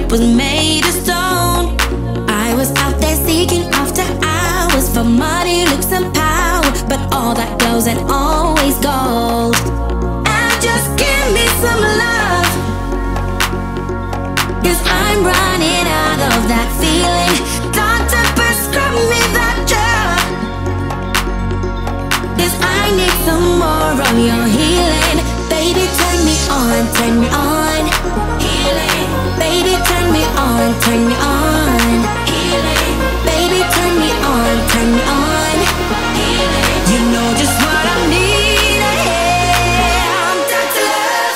was made of stone. I was out there seeking after hours for money, looks, and power, but all that glows and always gold. And just give me some love, 'cause I'm running out of that feeling. Doctor, prescribe me that drug, 'cause I need some more of your healing. Baby, turn me on, turn me on. Healing. Baby, turn me on, turn me on. Healing. Baby, turn me on, turn me on. Healing. You know just what I need. I'm Dr. Love.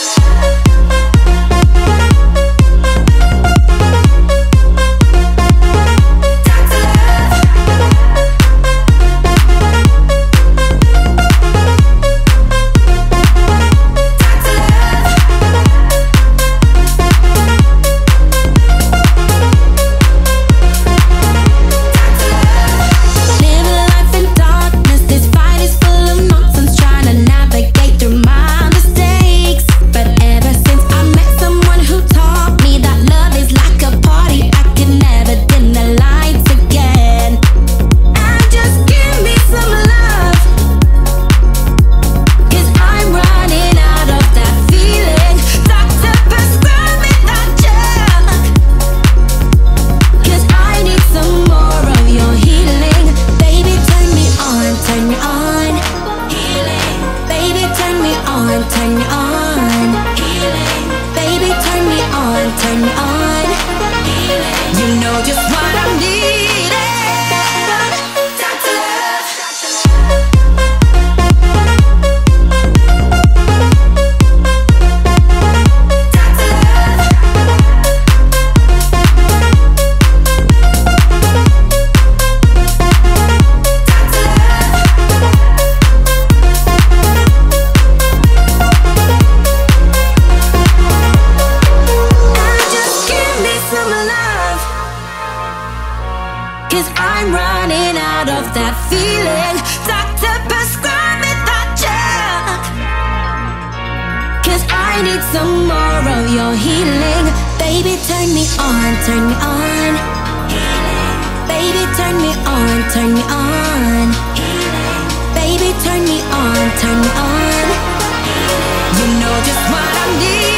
Turn me on, healing. Baby, turn me on, turn me on, healing. You know just what I'm needing. Dr. Love. Cause I'm running out of that feeling. Doctor, prescribe me that drug, 'cause I need some more of your healing. Baby, turn me on, turn me on. Healing. Baby, turn me on, turn me on. Healing. Baby, turn me on, turn me on. Healing. You know just what I need.